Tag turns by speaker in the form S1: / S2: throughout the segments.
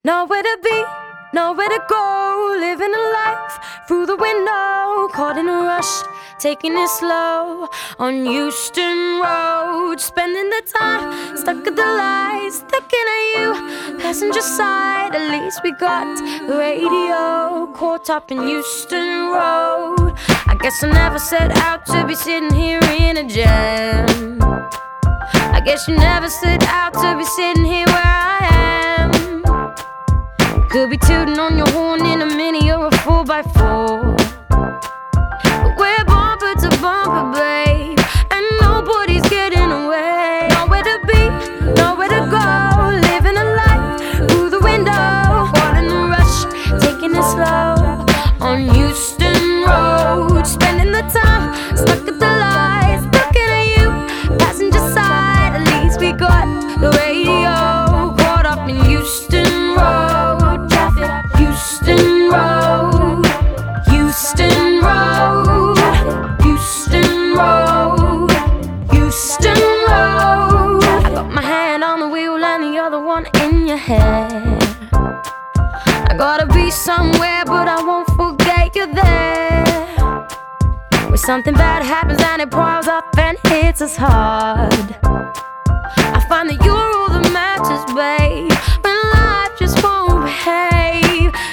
S1: Nowhere to be, nowhere to go. Living a life through the window, caught in a rush, taking it slow on Houston Road. Spending the time stuck at the lights, looking at you, passenger side. At least we got the radio caught up in Houston Road. I guess I never set out to be sitting here in a jam. I guess you never set out to be sitting here where I am. Could be tooting on your horn in a Mini or a 4x4, but we're bumper to bumper, babe, and nobody's getting away. Nowhere to be, nowhere to go. Living a life through the window, caught in a rush, taking it slow on Houston Road. Spending the time stuck at the lights, looking at you, passenger side. At least we got the radio caught up in Houston Road. Houston Road, Houston Road, Houston Road, Houston Road. I got my hand on the wheel and the other one in your hair. I gotta be somewhere, but I won't forget you're there. When something bad happens and it piles up and hits us hard, I find that you're all that matters, babe, when life just won't behave.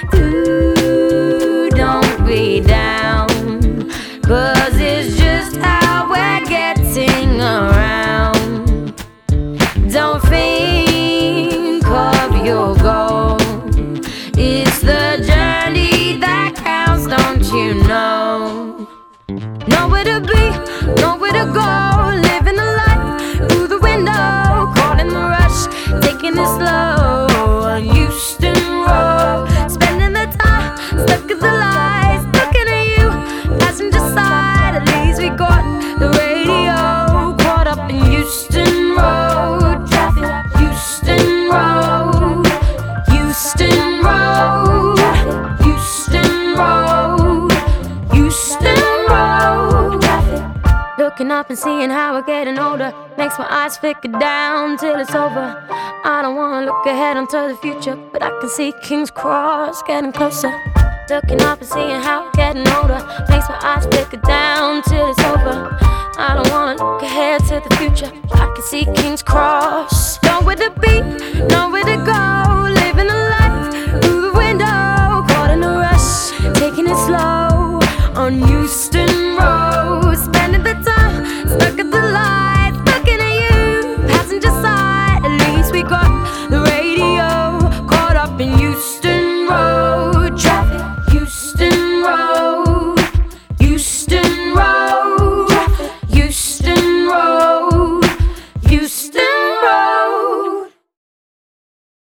S1: Don't be down, 'cause it's just how we're getting around. Don't think of your goal, it's the journey that counts, don't you know? Nowhere to be, nowhere to go. Living a life through the window, caught in the rush, taking it slow on Houston Road. Spending the time stuck at the lights, looking at you, passenger side. At least we got the radio caught up in Houston Road. Traffic, Houston Road, Houston Road, Houston Road, Houston Road. Traffic. Looking up and seeing how we're getting older makes my eyes flicker down till it's over. I don't wanna look ahead onto the future, but I can see King's Cross getting closer. Looking up and seeing how we're getting older makes my eyes flicker down till it's over. I don't wanna look ahead to the future, but I can see King's Cross. Nowhere to be, nowhere to go.